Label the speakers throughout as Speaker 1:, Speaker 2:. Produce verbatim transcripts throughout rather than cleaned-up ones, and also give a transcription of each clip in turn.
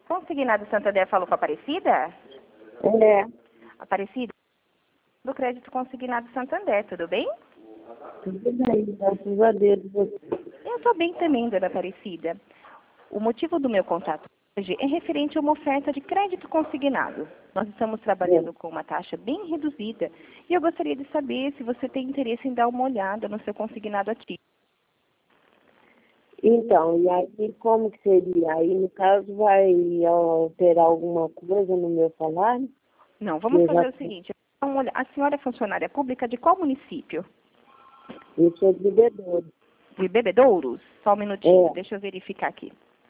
Speaker 1: Consignado Santander falou com a Aparecida?
Speaker 2: É,
Speaker 1: Aparecida, do crédito consignado Santander, tudo bem?
Speaker 2: tudo bem, graças a Deus. Você.
Speaker 1: Eu estou bem também, dona Aparecida. O motivo do meu contato hoje é referente a uma oferta de crédito consignado. Nós estamos trabalhando com uma taxa bem reduzida e eu gostaria de saber se você tem interesse em dar uma olhada no seu consignado ativo.
Speaker 2: Então, e aí como que seria? Aí, no caso, vai alterar alguma coisa no meu salário?
Speaker 1: Não, vamos
Speaker 2: Eu
Speaker 1: fazer
Speaker 2: já
Speaker 1: o seguinte. Vamos olhar. A senhora é funcionária pública de qual município?
Speaker 2: eu sou devedor.
Speaker 1: De Bebedouros? Só um minutinho,
Speaker 2: É,
Speaker 1: deixa eu verificar aqui.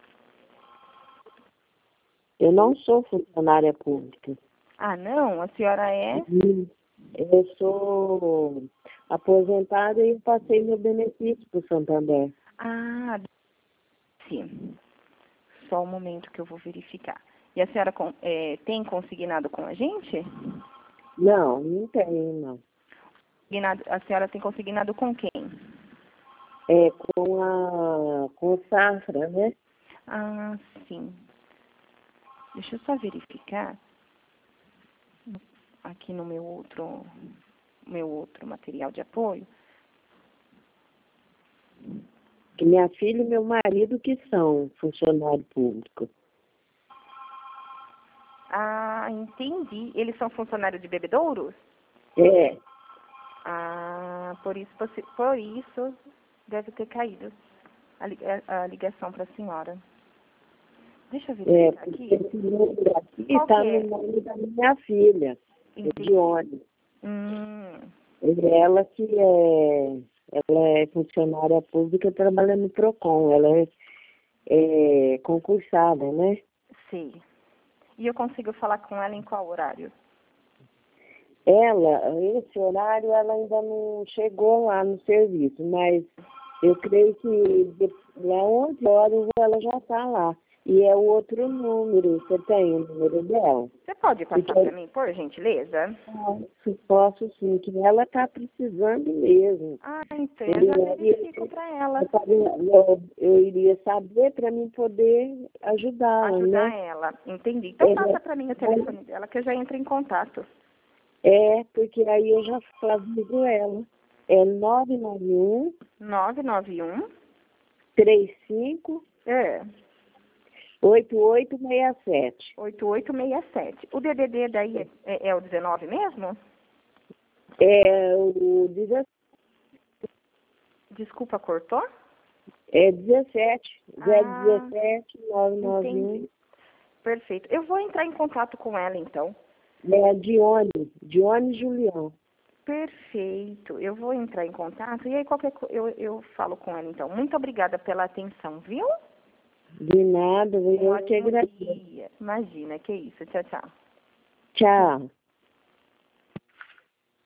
Speaker 2: eu não sou funcionária pública.
Speaker 1: Ah, não? A senhora é?
Speaker 2: Hum, Eu sou aposentada e eu passei meu benefício para o Santander.
Speaker 1: Ah, sim. Só um momento que eu vou verificar. E a senhora con- eh, tem consignado com a gente?
Speaker 2: Não, não tenho, não.
Speaker 1: Consignado- A senhora tem consignado com quem?
Speaker 2: É com a com o Safra, né?
Speaker 1: Ah, sim. Deixa eu só verificar aqui no meu outro, meu outro material de apoio.
Speaker 2: Que minha filha e meu marido que são funcionário público.
Speaker 1: Ah, entendi. Eles são funcionários de Bebedouros?
Speaker 2: É,
Speaker 1: Ah, por isso, possi- por isso deve ter caído a, li- a- a ligação para a senhora. Deixa eu
Speaker 2: é,
Speaker 1: verificar
Speaker 2: porque
Speaker 1: aqui.
Speaker 2: esse número aqui
Speaker 1: Qual
Speaker 2: está
Speaker 1: que
Speaker 2: no
Speaker 1: é?
Speaker 2: nome da minha filha,
Speaker 1: Entendi.
Speaker 2: de ônibus.
Speaker 1: Hum,
Speaker 2: É ela que é, ela é funcionária pública trabalhando no PROCON, ela é, é concursada, né?
Speaker 1: sei. E eu consigo falar com ela em qual horário?
Speaker 2: Ela, esse horário, ela ainda não chegou lá no serviço, mas eu creio que de, lá onze horas ela já está lá. E é o outro número, você tem o número dela?
Speaker 1: Você pode passar
Speaker 2: Porque
Speaker 1: para mim, por gentileza?
Speaker 2: eu posso sim, que ela está precisando mesmo.
Speaker 1: Ah, então eu já
Speaker 2: Eu,
Speaker 1: verifico para ela.
Speaker 2: eu, eu, eu iria saber para mim poder ajudá-la,
Speaker 1: Ajudar
Speaker 2: né?
Speaker 1: ela. Entendi. Então
Speaker 2: É,
Speaker 1: passa para mim o telefone dela que eu já entro em contato.
Speaker 2: é, porque aí eu já aviso ela. É nove nove um,
Speaker 1: nove nove um
Speaker 2: três cinco,
Speaker 1: é,
Speaker 2: oito oito seis sete.
Speaker 1: oito oito seis sete. O D D D daí é, é, é o dezenove mesmo?
Speaker 2: É o dezessete,
Speaker 1: Desculpa, cortou?
Speaker 2: é dezessete, zero
Speaker 1: Ah,
Speaker 2: dezessete, nove nove um.
Speaker 1: entendi. Perfeito. Eu vou entrar em contato com ela, então.
Speaker 2: É Dione, Dione Julião.
Speaker 1: Perfeito. Eu vou entrar em contato e aí qualquer coisa eu, eu falo com ela, então. Muito obrigada pela atenção, viu?
Speaker 2: De nada,
Speaker 1: Um
Speaker 2: eu que
Speaker 1: ótimo
Speaker 2: agradeço.
Speaker 1: dia. Imagina, que isso. Tchau, tchau.
Speaker 2: Tchau.